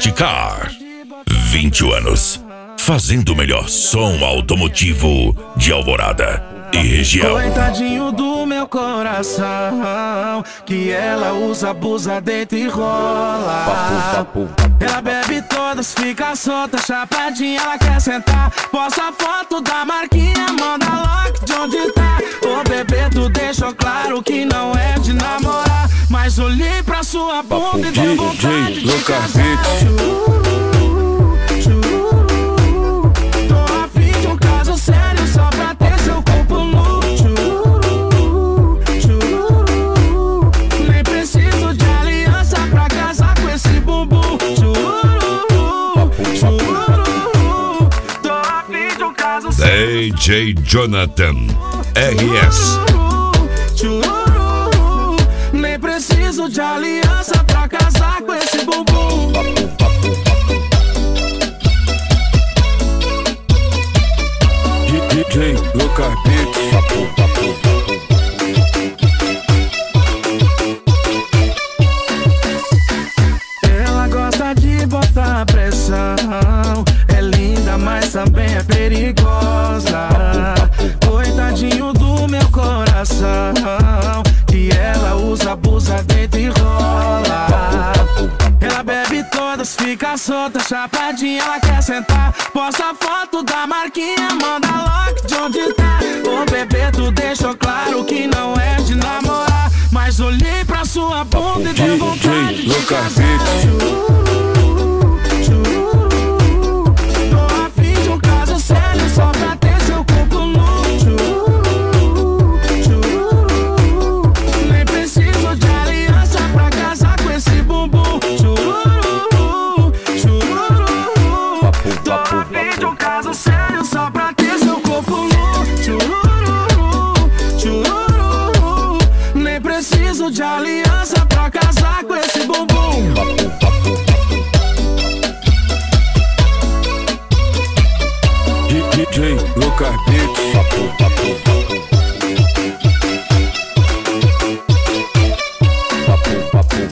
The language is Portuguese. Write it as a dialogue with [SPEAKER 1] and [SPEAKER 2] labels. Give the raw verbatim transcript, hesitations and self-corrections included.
[SPEAKER 1] Car. vinte anos, fazendo o melhor som automotivo de Alvorada e região.
[SPEAKER 2] Coitadinho do meu coração, que ela usa, abusa, deita e rola. Ela bebe todas, fica solta, chapadinha, ela quer sentar. Posta a foto da marquinha, manda logo de onde tá. Ô bebê, tu deixou claro que não é de namorar, mas olhei pra sua bunda e deu vontade de casar. Tô afim de um caso sério só pra ter seu corpo nu. Nem preciso de aliança pra casar com esse bumbum. Tô afim de um caso sério.
[SPEAKER 1] D J Jonathan R S.
[SPEAKER 2] Nem preciso de aliança pra casar com esse bumbum.
[SPEAKER 3] D J Lucas Beats.
[SPEAKER 2] Ela gosta de botar pressão, é linda, mas também é perigosa. Coitadinho do meu coração, que ela usa, abusa, deita e rola. Ela bebe todas, fica solta, chapadinha, ela quer sentar. Posta a foto da marquinha, manda logo de onde tá. Ô bebê, tu deixou claro que não é de namorar, mas olhei pra sua bunda e deu vontade de
[SPEAKER 3] Lucas
[SPEAKER 2] casar.
[SPEAKER 3] Beats.
[SPEAKER 2] Tô afim de um caso sério só pra ter seu corpo nu. Nem preciso de aliança pra casar com esse bumbum. Tô afim de um caso sério só pra ter seu corpo nu. Nem preciso de aliança pra casar com esse bumbum.
[SPEAKER 3] D J Lucas Beats.